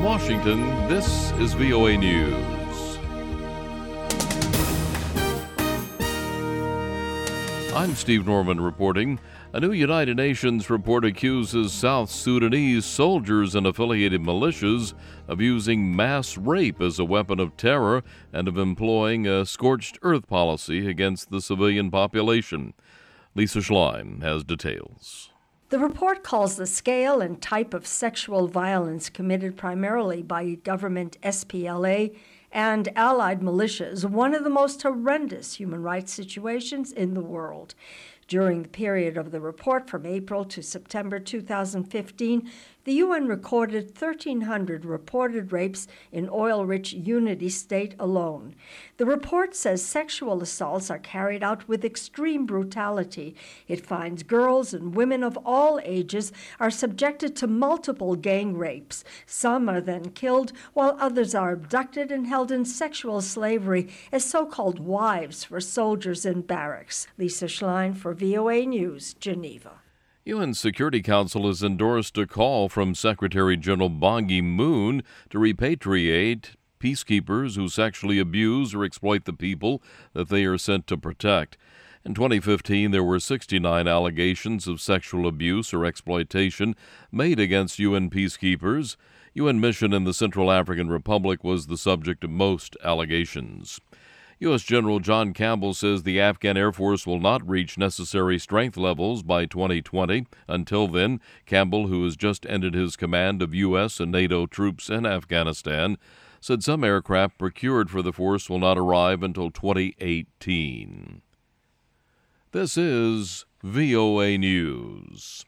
In Washington, this is VOA News. I'm Steve Norman reporting. A new United Nations report accuses South Sudanese soldiers and affiliated militias of using mass rape as a weapon of terror and of employing a scorched earth policy against the civilian population. Lisa Schlein has details. The report calls the scale and type of sexual violence committed primarily by government SPLA and allied militias one of the most horrendous human rights situations in the world. During the period of the report from April to September 2015, the UN recorded 1,300 reported rapes in oil-rich Unity State alone. The report says sexual assaults are carried out with extreme brutality. It finds girls and women of all ages are subjected to multiple gang rapes. Some are then killed, while others are abducted and held in sexual slavery as so-called wives for soldiers in barracks. Lisa Schlein for VOA News, Geneva. UN Security Council has endorsed a call from Secretary General Ban Ki-moon to repatriate peacekeepers who sexually abuse or exploit the people that they are sent to protect. In 2015, there were 69 allegations of sexual abuse or exploitation made against UN peacekeepers. UN mission in the Central African Republic was the subject of most allegations. U.S. General John Campbell says the Afghan Air Force will not reach necessary strength levels by 2020. Until then, Campbell, who has just ended his command of U.S. and NATO troops in Afghanistan, said some aircraft procured for the force will not arrive until 2018. This is VOA News.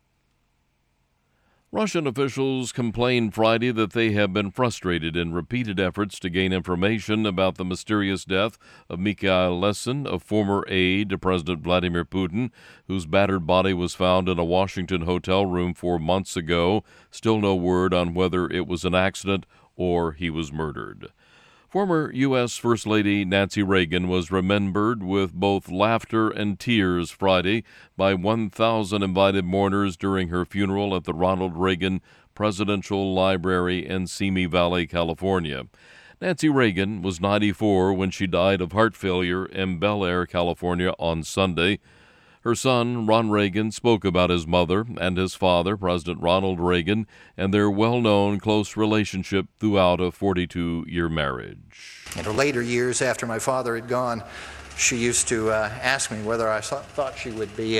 Russian officials complained Friday that they have been frustrated in repeated efforts to gain information about the mysterious death of Mikhail Lesin, a former aide to President Vladimir Putin, whose battered body was found in a Washington hotel room 4 months ago. Still no word on whether it was an accident or he was murdered. Former U.S. First Lady Nancy Reagan was remembered with both laughter and tears Friday by 1,000 invited mourners during her funeral at the Ronald Reagan Presidential Library in Simi Valley, California. Nancy Reagan was 94 when she died of heart failure in Bel Air, California on Sunday. Her son, Ron Reagan, spoke about his mother and his father, President Ronald Reagan, and their well-known close relationship throughout a 42-year marriage. In her later years, after my father had gone, she used to ask me whether I thought she would be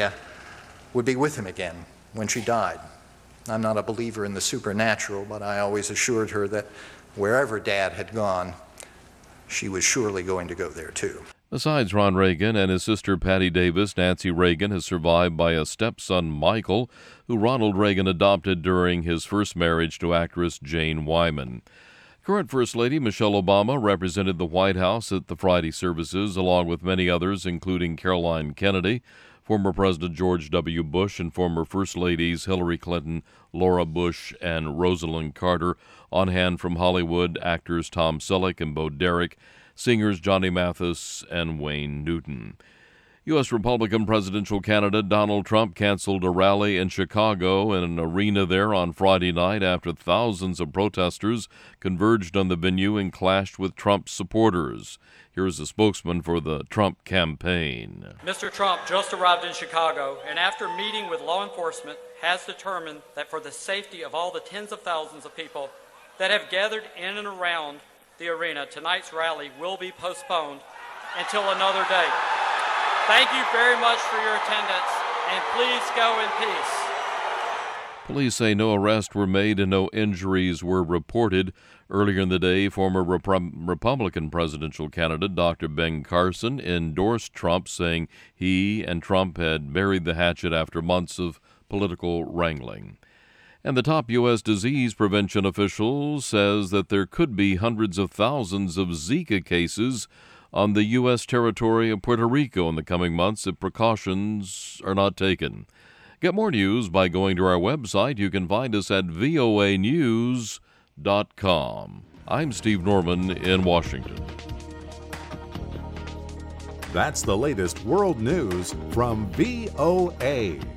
with him again when she died. I'm not a believer in the supernatural, but I always assured her that wherever Dad had gone, she was surely going to go there too. Besides Ron Reagan and his sister Patty Davis, Nancy Reagan is survived by a stepson, Michael, who Ronald Reagan adopted during his first marriage to actress Jane Wyman. Current First Lady Michelle Obama represented the White House at the Friday services, along with many others, including Caroline Kennedy, former President George W. Bush, and former First Ladies Hillary Clinton, Laura Bush, and Rosalind Carter. On hand from Hollywood, actors Tom Selleck and Bo Derek, singers Johnny Mathis and Wayne Newton. U.S. Republican presidential candidate Donald Trump canceled a rally in Chicago in an arena there on Friday night after thousands of protesters converged on the venue and clashed with Trump's supporters. Here's a spokesman for the Trump campaign. Mr. Trump just arrived in Chicago and after meeting with law enforcement has determined that for the safety of all the tens of thousands of people that have gathered in and around the arena, tonight's rally will be postponed until another date. Thank you very much for your attendance, and please go in peace. Police say no arrests were made and no injuries were reported. Earlier in the day, former Republican presidential candidate Dr. Ben Carson endorsed Trump, saying he and Trump had buried the hatchet after months of political wrangling. And the top U.S. disease prevention official says that there could be hundreds of thousands of Zika cases on the U.S. territory of Puerto Rico in the coming months if precautions are not taken. Get more news by going to our website. You can find us at voanews.com. I'm Steve Norman in Washington. That's the latest world news from VOA.